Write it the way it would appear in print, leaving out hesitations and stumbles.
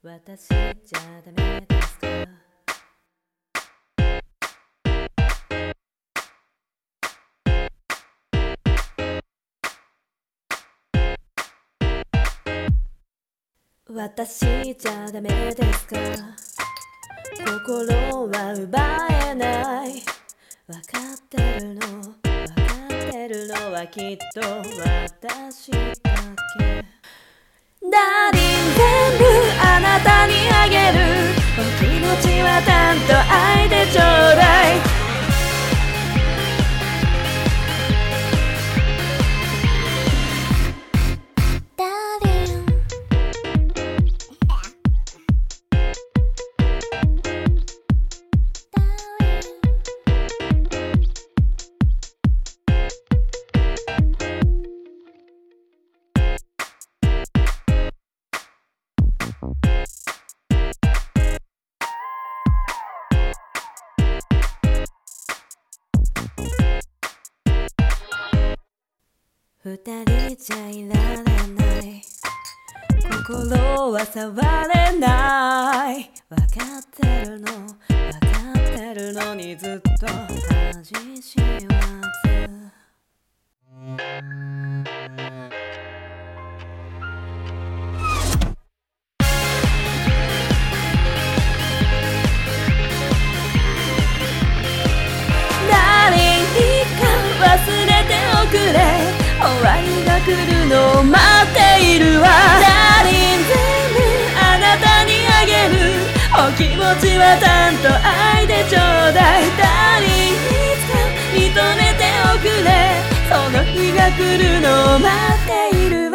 私じゃダメですか？私じゃダメですか？心は奪えない。分かってるの、分かってるのはきっと私だけ。ダーリン、全部あなたにあげる。お気持ちは担当愛でちょうだい。二人じゃいられない。心は触れない。分かってるの、分かってるのにずっと恥知らず。ダーリン、いいか忘れておくれ。終わりが来るのを待っているわ。ダーリン、全部あなたにあげる。お気持ちは担当愛でちょうだい。ダーリン、いつか認めておくれ。その日が来るのを待っているわ。